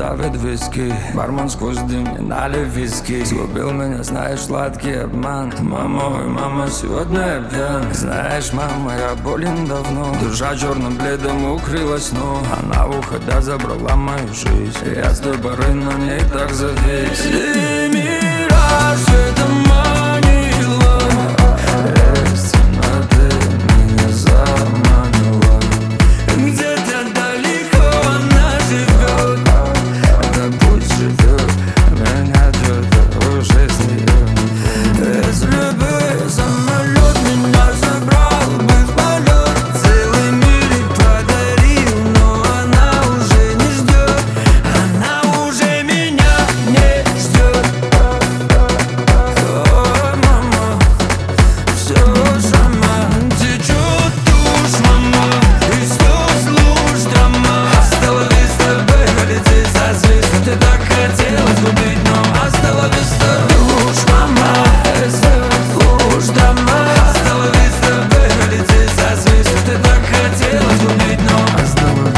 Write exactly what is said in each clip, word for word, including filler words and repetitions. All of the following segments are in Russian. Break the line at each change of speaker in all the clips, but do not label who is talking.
давит виски. Бармен сквозь дым не налив виски. Сгубил меня, знаешь, сладкий обман. Мама, ой, мама, сегодня я пьян. Знаешь, мама, я болен давно. Душа черным бледом укрылась, но она в ухода забрала мою жизнь. Я с той поры на ней так завис. Ты мира светом манила, но ты меня заманила. Где-то далеко она живет, да пусть живет, меня что-то уже с нее. Если бы самолет меня забрал бы в полет, целый мир подарил, но она уже не ждет, она уже меня не ждет. Ой, мама, все сама течет душ, мама, и слез луж дома. Осталась с тобой, полететь со звезд, ты так хотела сгубить, но осталась с тобой душ, мама, и слез луж дома. Осталась с тобой, полететь со звезд, ты так хотела сгубить, но осталась.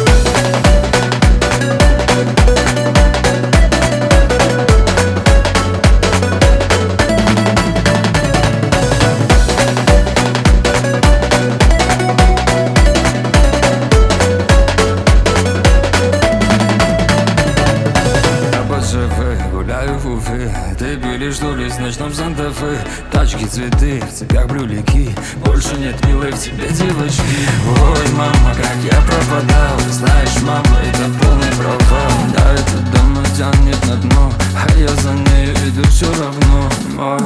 Гуляю в Уфе, ты пили что ли с ночном Санта-Фе? Тачки, цветы, в цепях брюлики, больше нет милой в тебе девочки. Ой, мама, как я пропадал, знаешь, мама, это полный провал. Да, этот дом тянет на дно, а я за ней иду все равно. Ой,